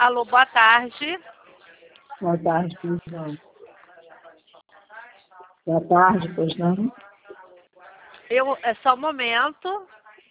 Alô, boa tarde. Boa tarde, pois não. Boa tarde, pois não. É só um momento.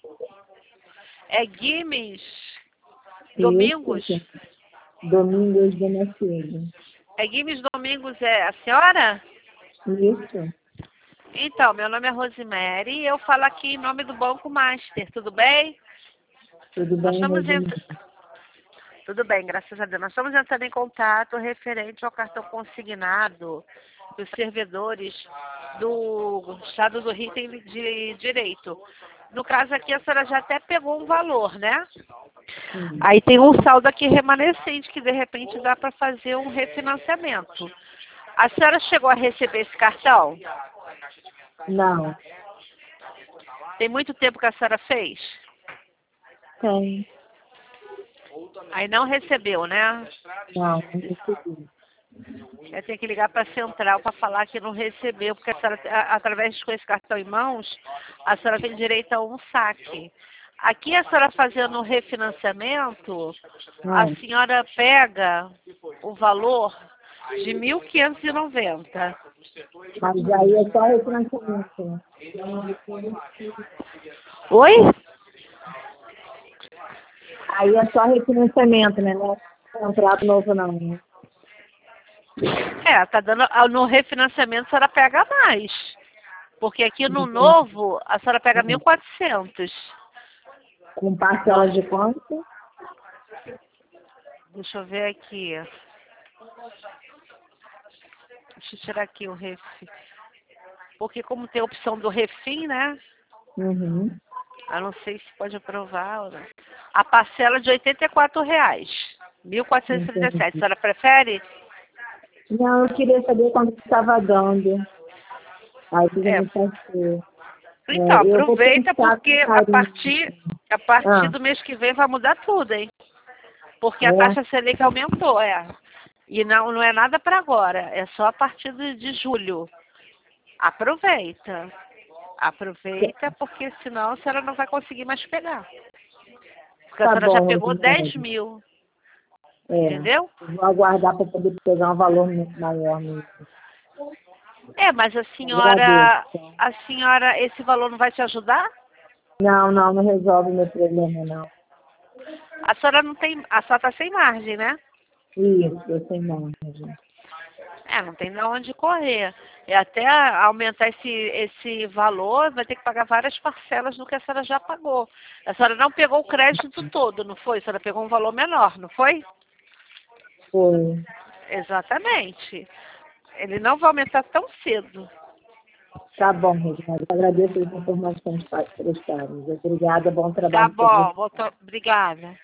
É Guimes Domingos? Isso. Domingos Damasceno. É Guimes Domingos, é a senhora? Isso. Então, meu nome é Rosemary e eu falo aqui em nome do Banco Master, tudo bem? Tudo Nós bem, estamos Rosemary? Tudo bem, graças a Deus. Nós estamos entrando em contato referente ao cartão consignado dos servidores do Estado do Rio tem de Direito. No caso aqui, a senhora já até pegou um valor, né? Sim. Aí tem um saldo aqui remanescente que de repente dá para fazer um refinanciamento. A senhora chegou a receber esse cartão? Não. Tem muito tempo que a senhora fez? Tem. Aí não recebeu, né? Não recebi. Eu tenho que ligar para a central para falar que não recebeu, porque a senhora, através de com esse cartão em mãos, a senhora tem direito a um saque. Aqui a senhora fazendo o refinanciamento, a senhora pega o valor de 1.590. Mas aí é só refinanciamento. Oi? Aí é só refinanciamento, né? Não é contrato novo, não, né? Tá dando, no refinanciamento a senhora pega mais. Porque aqui no Entendi. novo, a senhora pega 1.400. Com parcela de quanto? Deixa eu ver aqui. Deixa eu tirar aqui o refim. Porque como tem a opção do refim, né? Uhum. Eu não sei se pode aprovar ou não. A parcela de R$ 84,00. 1.437. A Entendi. senhora prefere? Não, eu queria saber quanto estava dando. Aí que É. me passou. Então, Eu vou aproveita pensar com porque a carinho. partir Ah, do mês que vem vai mudar tudo, hein? Porque a é? taxa Selic aumentou, é. E não é nada para agora, é só a partir de julho. Aproveita. Aproveita, porque senão a senhora não vai conseguir mais pegar. Porque a Tá senhora já bom, pegou 10 Rosemary. mil, É. entendeu? Vou aguardar para poder pegar um valor maior mesmo. Mas Agradeço. a senhora, esse valor não vai te ajudar? Não, não, não resolve meu problema, não. A senhora não tem, a senhora está sem margem, né? Isso, eu sei margem. Não tem de onde correr. E até aumentar esse valor, vai ter que pagar várias parcelas do que a senhora já pagou. A senhora não pegou o crédito todo, não foi? A senhora pegou um valor menor, não foi? Foi. Exatamente. Ele não vai aumentar tão cedo. Tá bom, Rosemary. Agradeço as informações prestadas. Obrigada, bom Tá trabalho para você. bom, obrigada.